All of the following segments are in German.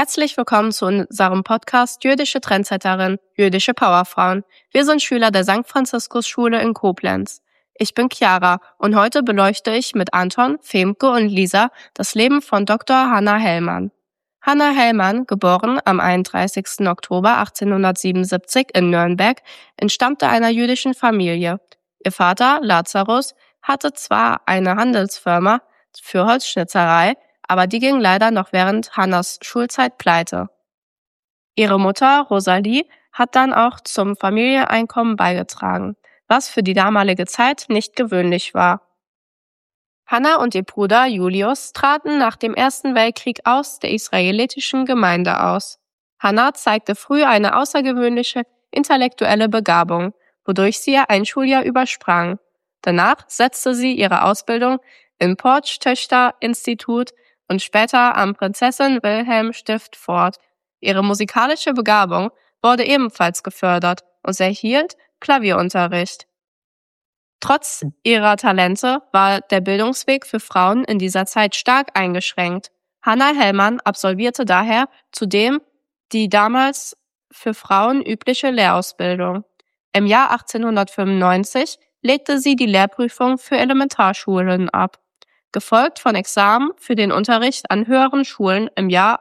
Herzlich willkommen zu unserem Podcast Jüdische Trendsetterin, jüdische Powerfrauen. Wir sind Schüler der St. Franziskus-Schule in Koblenz. Ich bin Chiara und heute beleuchte ich mit Anton, Femke und Lisa das Leben von Dr. Hannah Hellmann. Hannah Hellmann, geboren am 31. Oktober 1877 in Nürnberg, entstammte einer jüdischen Familie. Ihr Vater, Lazarus, hatte zwar eine Handelsfirma für Holzschnitzerei, aber die ging leider noch während Hannahs Schulzeit pleite. Ihre Mutter, Rosalie, hat dann auch zum Familieneinkommen beigetragen, was für die damalige Zeit nicht gewöhnlich war. Hannah und ihr Bruder Julius traten nach dem Ersten Weltkrieg aus der israelitischen Gemeinde aus. Hannah zeigte früh eine außergewöhnliche intellektuelle Begabung, wodurch sie ihr Einschuljahr übersprang. Danach setzte sie ihre Ausbildung im Portsch-Töchter-Institut und später am Prinzessin-Wilhelm-Stift fort. Ihre musikalische Begabung wurde ebenfalls gefördert und sie erhielt Klavierunterricht. Trotz ihrer Talente war der Bildungsweg für Frauen in dieser Zeit stark eingeschränkt. Hannah Hellmann absolvierte daher zudem die damals für Frauen übliche Lehrausbildung. Im Jahr 1895 legte sie die Lehrprüfung für Elementarschulen ab, gefolgt von Examen für den Unterricht an höheren Schulen im Jahr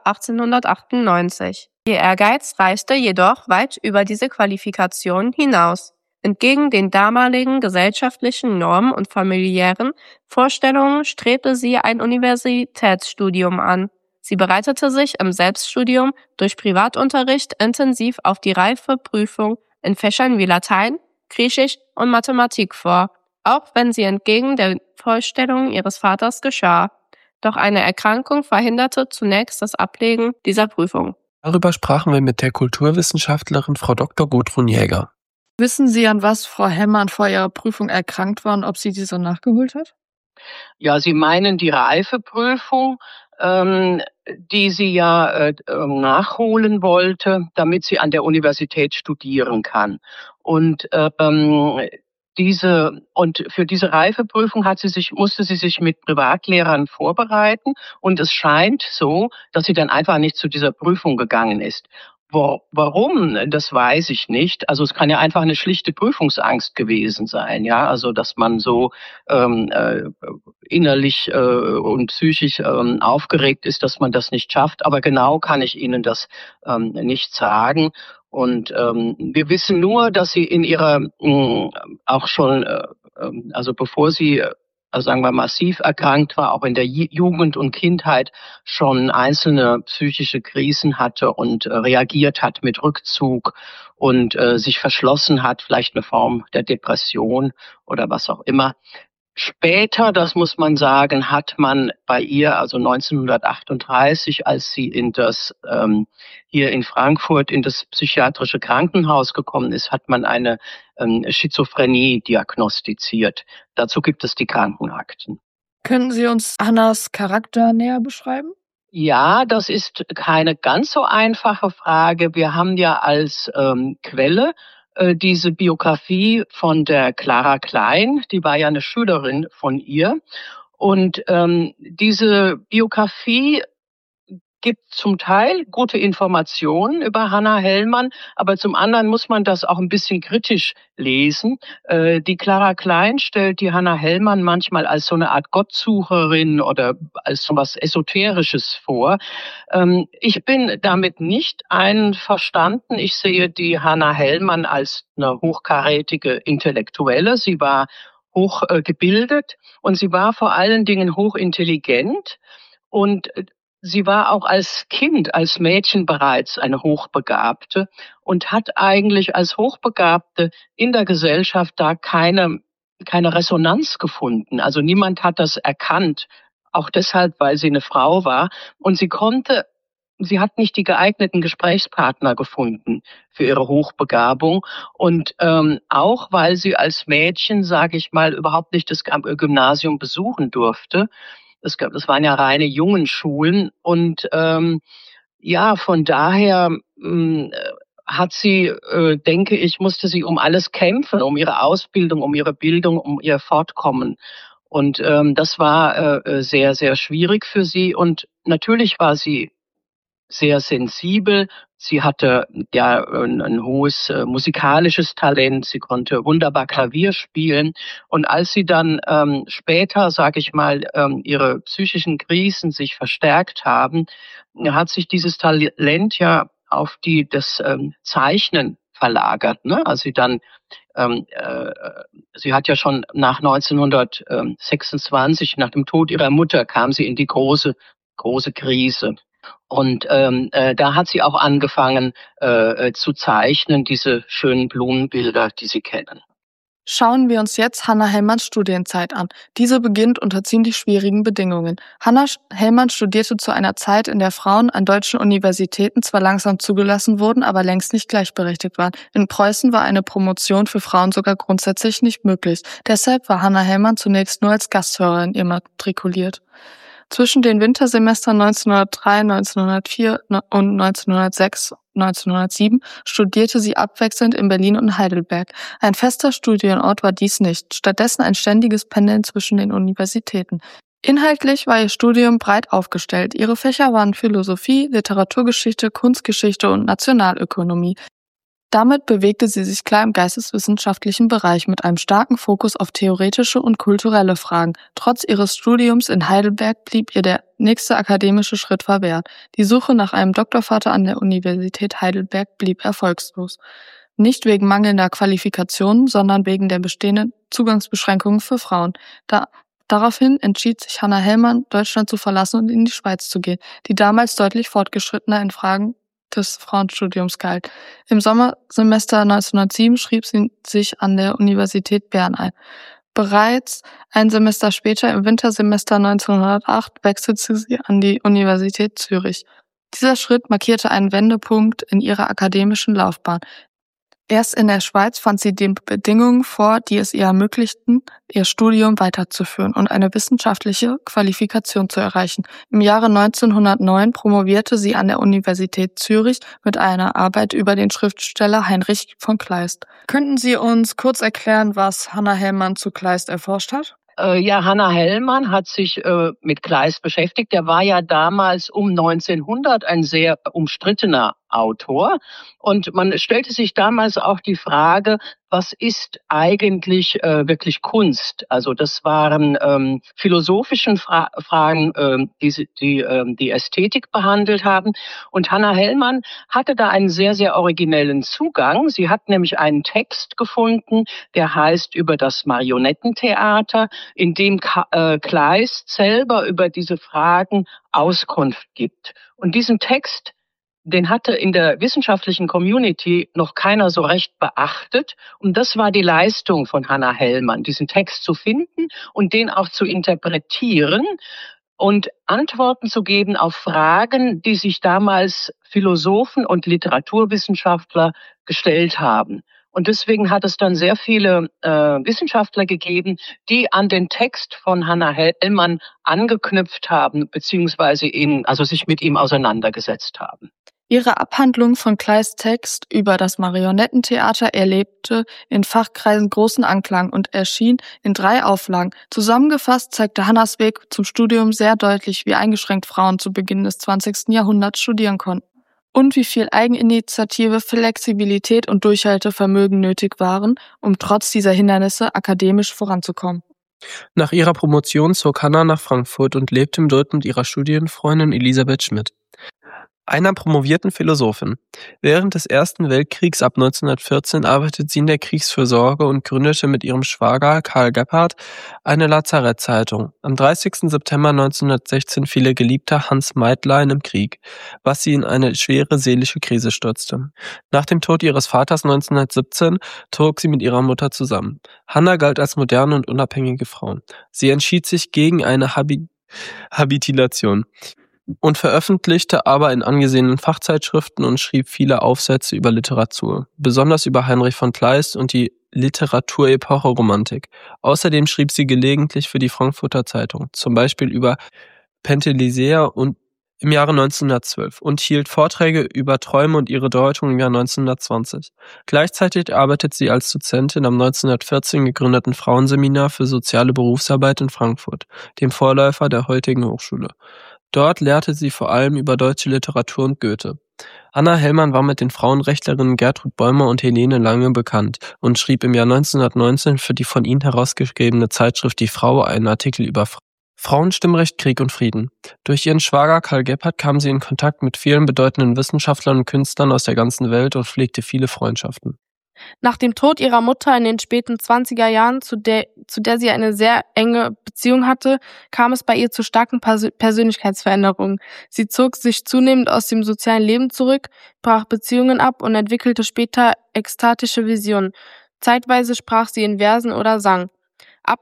1898. Ihr Ehrgeiz reichte jedoch weit über diese Qualifikation hinaus. Entgegen den damaligen gesellschaftlichen Normen und familiären Vorstellungen strebte sie ein Universitätsstudium an. Sie bereitete sich im Selbststudium durch Privatunterricht intensiv auf die Reifeprüfung in Fächern wie Latein, Griechisch und Mathematik vor, auch wenn sie entgegen der Vorstellungen ihres Vaters geschah. Doch eine Erkrankung verhinderte zunächst das Ablegen dieser Prüfung. Darüber sprachen wir mit der Kulturwissenschaftlerin Frau Dr. Gudrun Jäger. Wissen Sie, an was Frau Hellmann vor ihrer Prüfung erkrankt war und ob sie diese nachgeholt hat? Ja, Sie meinen die Reifeprüfung, die sie ja nachholen wollte, damit sie an der Universität studieren kann. Und für diese Reifeprüfung musste sie sich mit Privatlehrern vorbereiten, und es scheint so, dass sie dann einfach nicht zu dieser Prüfung gegangen ist. Warum? Das weiß ich nicht. Also es kann ja einfach eine schlichte Prüfungsangst gewesen sein, ja. Also dass man so innerlich und psychisch aufgeregt ist, dass man das nicht schafft. Aber genau kann ich Ihnen das nicht sagen. Und wir wissen nur, dass sie in ihrer auch schon, also bevor sie also sagen wir massiv erkrankt war, auch in der Jugend und Kindheit schon einzelne psychische Krisen hatte und reagiert hat mit Rückzug und sich verschlossen hat, vielleicht eine Form der Depression oder was auch immer. Später, das muss man sagen, hat man bei ihr, also 1938, als sie hier in Frankfurt in das psychiatrische Krankenhaus gekommen ist, hat man eine Schizophrenie diagnostiziert. Dazu gibt es die Krankenakten. Können Sie uns Hannahs Charakter näher beschreiben? Ja, das ist keine ganz so einfache Frage. Wir haben ja als Quelle diese Biografie von der Clara Klein, die war ja eine Schülerin von ihr. Und diese Biografie gibt zum Teil gute Informationen über Hannah Hellmann, aber zum anderen muss man das auch ein bisschen kritisch lesen. Die Clara Klein stellt die Hannah Hellmann manchmal als so eine Art Gottsucherin oder als so was Esoterisches vor. Ich bin damit nicht einverstanden. Ich sehe die Hannah Hellmann als eine hochkarätige Intellektuelle. Sie war hochgebildet und sie war vor allen Dingen hochintelligent, und sie war auch als Kind, als Mädchen bereits eine Hochbegabte und hat eigentlich als Hochbegabte in der Gesellschaft da keine Resonanz gefunden. Also niemand hat das erkannt, auch deshalb, weil sie eine Frau war. Und sie hat nicht die geeigneten Gesprächspartner gefunden für ihre Hochbegabung. Und auch, weil sie als Mädchen, sage ich mal, überhaupt nicht das Gymnasium besuchen durfte. Das waren ja reine Jungenschulen, und ja, von daher hat sie, denke ich, musste sie um alles kämpfen, um ihre Ausbildung, um ihre Bildung, um ihr Fortkommen. Und das war sehr, sehr schwierig für sie. Und natürlich war sie sehr sensibel. Sie hatte ja ein hohes musikalisches Talent. Sie konnte wunderbar Klavier spielen. Und als sie dann später, sage ich mal, ihre psychischen Krisen sich verstärkt haben, hat sich dieses Talent ja auf das Zeichnen verlagert. Ne? Also sie hat ja schon nach 1926, nach dem Tod ihrer Mutter, kam sie in die große Krise. Und da hat sie auch angefangen zu zeichnen, diese schönen Blumenbilder, die Sie kennen. Schauen wir uns jetzt Hannah Hellmanns Studienzeit an. Diese beginnt unter ziemlich schwierigen Bedingungen. Hannah Hellmann studierte zu einer Zeit, in der Frauen an deutschen Universitäten zwar langsam zugelassen wurden, aber längst nicht gleichberechtigt waren. In Preußen war eine Promotion für Frauen sogar grundsätzlich nicht möglich. Deshalb war Hannah Hellmann zunächst nur als Gasthörerin immatrikuliert. Zwischen den Wintersemestern 1903, 1904 und 1906, 1907 studierte sie abwechselnd in Berlin und Heidelberg. Ein fester Studienort war dies nicht, stattdessen ein ständiges Pendeln zwischen den Universitäten. Inhaltlich war ihr Studium breit aufgestellt. Ihre Fächer waren Philosophie, Literaturgeschichte, Kunstgeschichte und Nationalökonomie. Damit bewegte sie sich klar im geisteswissenschaftlichen Bereich mit einem starken Fokus auf theoretische und kulturelle Fragen. Trotz ihres Studiums in Heidelberg blieb ihr der nächste akademische Schritt verwehrt. Die Suche nach einem Doktorvater an der Universität Heidelberg blieb erfolgslos. Nicht wegen mangelnder Qualifikationen, sondern wegen der bestehenden Zugangsbeschränkungen für Frauen. Daraufhin entschied sich Hannah Hellmann, Deutschland zu verlassen und in die Schweiz zu gehen, die damals deutlich fortgeschrittener in Fragen des Frauenstudiums galt. Im Sommersemester 1907 schrieb sie sich an der Universität Bern ein. Bereits ein Semester später, im Wintersemester 1908, wechselte sie an die Universität Zürich. Dieser Schritt markierte einen Wendepunkt in ihrer akademischen Laufbahn. Erst in der Schweiz fand sie die Bedingungen vor, die es ihr ermöglichten, ihr Studium weiterzuführen und eine wissenschaftliche Qualifikation zu erreichen. Im Jahre 1909 promovierte sie an der Universität Zürich mit einer Arbeit über den Schriftsteller Heinrich von Kleist. Könnten Sie uns kurz erklären, was Hannah Hellmann zu Kleist erforscht hat? Ja, Hannah Hellmann hat sich mit Kleist beschäftigt. Der war ja damals um 1900 ein sehr umstrittener Autor. Und man stellte sich damals auch die Frage, was ist eigentlich wirklich Kunst? Also das waren philosophischen Fragen, die Ästhetik behandelt haben. Und Hannah Hellmann hatte da einen sehr, sehr originellen Zugang. Sie hat nämlich einen Text gefunden, der heißt über das Marionettentheater, in dem Kleist selber über diese Fragen Auskunft gibt. Und diesen Text, den hatte in der wissenschaftlichen Community noch keiner so recht beachtet. Und das war die Leistung von Hannah Hellmann, diesen Text zu finden und den auch zu interpretieren und Antworten zu geben auf Fragen, die sich damals Philosophen und Literaturwissenschaftler gestellt haben. Und deswegen hat es dann sehr viele Wissenschaftler gegeben, die an den Text von Hannah Hellmann angeknüpft haben, beziehungsweise sich mit ihm auseinandergesetzt haben. Ihre Abhandlung von Kleists Text über das Marionettentheater erlebte in Fachkreisen großen Anklang und erschien in 3 Auflagen. Zusammengefasst zeigte Hannahs Weg zum Studium sehr deutlich, wie eingeschränkt Frauen zu Beginn des 20. Jahrhunderts studieren konnten und wie viel Eigeninitiative, Flexibilität und Durchhaltevermögen nötig waren, um trotz dieser Hindernisse akademisch voranzukommen. Nach ihrer Promotion zog Hannah nach Frankfurt und lebte dort mit ihrer Studienfreundin Elisabeth Schmidt, einer promovierten Philosophin. Während des Ersten Weltkriegs ab 1914 arbeitete sie in der Kriegsfürsorge und gründete mit ihrem Schwager Karl Gebhardt eine Lazarettzeitung. Am 30. September 1916 fiel ihr Geliebter Hans Meitlein im Krieg, was sie in eine schwere seelische Krise stürzte. Nach dem Tod ihres Vaters 1917 zog sie mit ihrer Mutter zusammen. Hannah galt als moderne und unabhängige Frau. Sie entschied sich gegen eine Habilitation und veröffentlichte aber in angesehenen Fachzeitschriften und schrieb viele Aufsätze über Literatur, besonders über Heinrich von Kleist und die Literaturepoche Romantik. Außerdem schrieb sie gelegentlich für die Frankfurter Zeitung, zum Beispiel über Penthesilea und im Jahre 1912 und hielt Vorträge über Träume und ihre Deutung im Jahr 1920. Gleichzeitig arbeitet sie als Dozentin am 1914 gegründeten Frauenseminar für soziale Berufsarbeit in Frankfurt, dem Vorläufer der heutigen Hochschule. Dort lehrte sie vor allem über deutsche Literatur und Goethe. Hannah Hellmann war mit den Frauenrechtlerinnen Gertrud Bäumer und Helene Lange bekannt und schrieb im Jahr 1919 für die von ihnen herausgegebene Zeitschrift Die Frau einen Artikel über Frauenstimmrecht, Krieg und Frieden. Durch ihren Schwager Karl Gebhardt kam sie in Kontakt mit vielen bedeutenden Wissenschaftlern und Künstlern aus der ganzen Welt und pflegte viele Freundschaften. Nach dem Tod ihrer Mutter in den späten 20er Jahren, zu der sie eine sehr enge Beziehung hatte, kam es bei ihr zu starken Persönlichkeitsveränderungen. Sie zog sich zunehmend aus dem sozialen Leben zurück, brach Beziehungen ab und entwickelte später ekstatische Visionen. Zeitweise sprach sie in Versen oder sang. Ab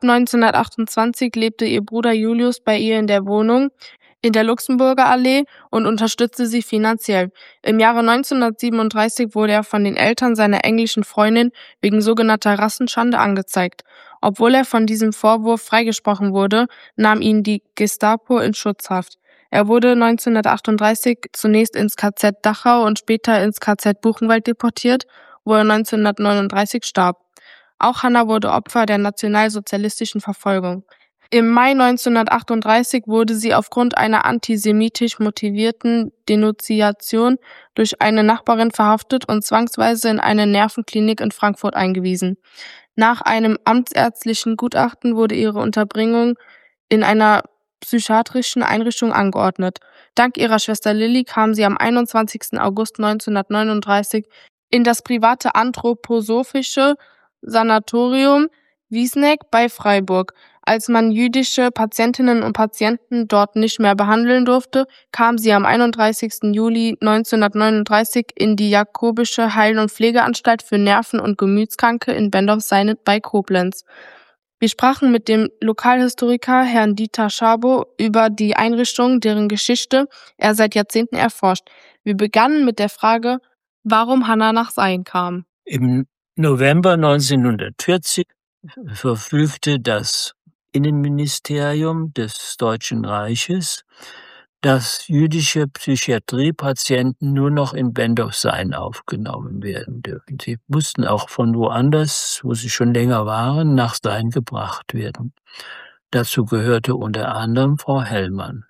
1928 lebte ihr Bruder Julius bei ihr in der Wohnung in der Luxemburger Allee und unterstützte sie finanziell. Im Jahre 1937 wurde er von den Eltern seiner englischen Freundin wegen sogenannter Rassenschande angezeigt. Obwohl er von diesem Vorwurf freigesprochen wurde, nahm ihn die Gestapo in Schutzhaft. Er wurde 1938 zunächst ins KZ Dachau und später ins KZ Buchenwald deportiert, wo er 1939 starb. Auch Hannah wurde Opfer der nationalsozialistischen Verfolgung. Im Mai 1938 wurde sie aufgrund einer antisemitisch motivierten Denunziation durch eine Nachbarin verhaftet und zwangsweise in eine Nervenklinik in Frankfurt eingewiesen. Nach einem amtsärztlichen Gutachten wurde ihre Unterbringung in einer psychiatrischen Einrichtung angeordnet. Dank ihrer Schwester Lilly kam sie am 21. August 1939 in das private anthroposophische Sanatorium Wiesneck bei Freiburg. Als man jüdische Patientinnen und Patienten dort nicht mehr behandeln durfte, kam sie am 31. Juli 1939 in die Jakobische Heil- und Pflegeanstalt für Nerven- und Gemütskranke in Bendorf-Seinet bei Koblenz. Wir sprachen mit dem Lokalhistoriker Herrn Dieter Schabow über die Einrichtung, deren Geschichte er seit Jahrzehnten erforscht. Wir begannen mit der Frage, warum Hannah nach Sayn kam. Im November 1940 verfügte das Innenministerium des Deutschen Reiches, dass jüdische Psychiatriepatienten nur noch in Bendorf-Sayn aufgenommen werden dürfen. Sie mussten auch von woanders, wo sie schon länger waren, nach Sayn gebracht werden. Dazu gehörte unter anderem Frau Hellmann.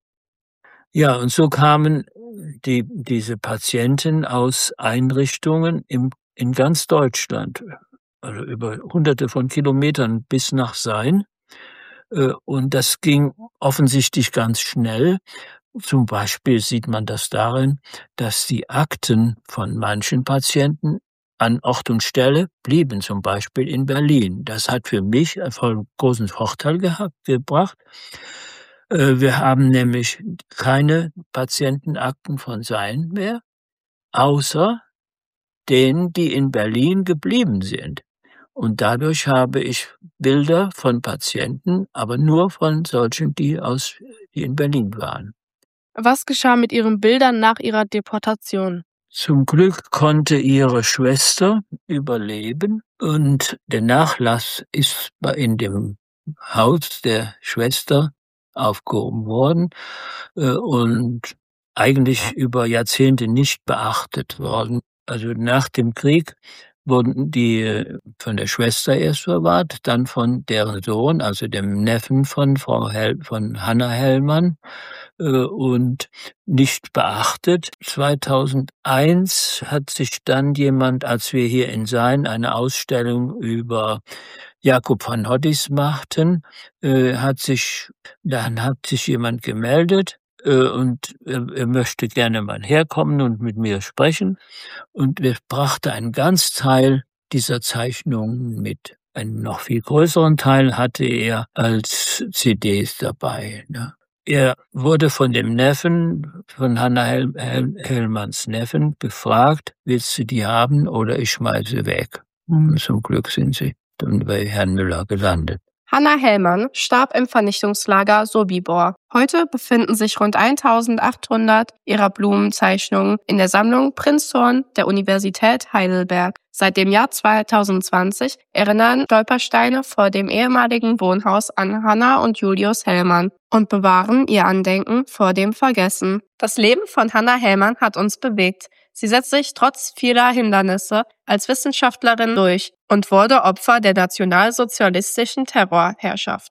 Ja, und so kamen diese Patienten aus Einrichtungen in ganz Deutschland, also über Hunderte von Kilometern bis nach Sayn. Und das ging offensichtlich ganz schnell. Zum Beispiel sieht man das darin, dass die Akten von manchen Patienten an Ort und Stelle blieben, zum Beispiel in Berlin. Das hat für mich einen großen Vorteil gebracht. Wir haben nämlich keine Patientenakten von Sayn mehr, außer denen, die in Berlin geblieben sind. Und dadurch habe ich Bilder von Patienten, aber nur von solchen, die in Berlin waren. Was geschah mit ihren Bildern nach ihrer Deportation? Zum Glück konnte ihre Schwester überleben und der Nachlass ist in dem Haus der Schwester aufgehoben worden und eigentlich über Jahrzehnte nicht beachtet worden. Also nach dem Krieg wurden die von der Schwester erst verwahrt, dann von deren Sohn, also dem Neffen von von Hannah Hellmann, und nicht beachtet. 2001 hat sich dann jemand, als wir hier in Sayn eine Ausstellung über Jakob van Hoddis machten, hat sich jemand gemeldet, und er möchte gerne mal herkommen und mit mir sprechen. Und er brachte einen ganz Teil dieser Zeichnungen mit. Einen noch viel größeren Teil hatte er als CDs dabei. Ne? Er wurde von dem Neffen, von Hannah Hellmanns Neffen, gefragt, willst du die haben oder ich schmeiße weg? Und zum Glück sind sie dann bei Herrn Müller gelandet. Hannah Hellmann starb im Vernichtungslager Sobibor. Heute befinden sich rund 1800 ihrer Blumenzeichnungen in der Sammlung Prinzhorn der Universität Heidelberg. Seit dem Jahr 2020 erinnern Stolpersteine vor dem ehemaligen Wohnhaus an Hannah und Julius Hellmann und bewahren ihr Andenken vor dem Vergessen. Das Leben von Hannah Hellmann hat uns bewegt. Sie setzt sich trotz vieler Hindernisse als Wissenschaftlerin durch und wurde Opfer der nationalsozialistischen Terrorherrschaft.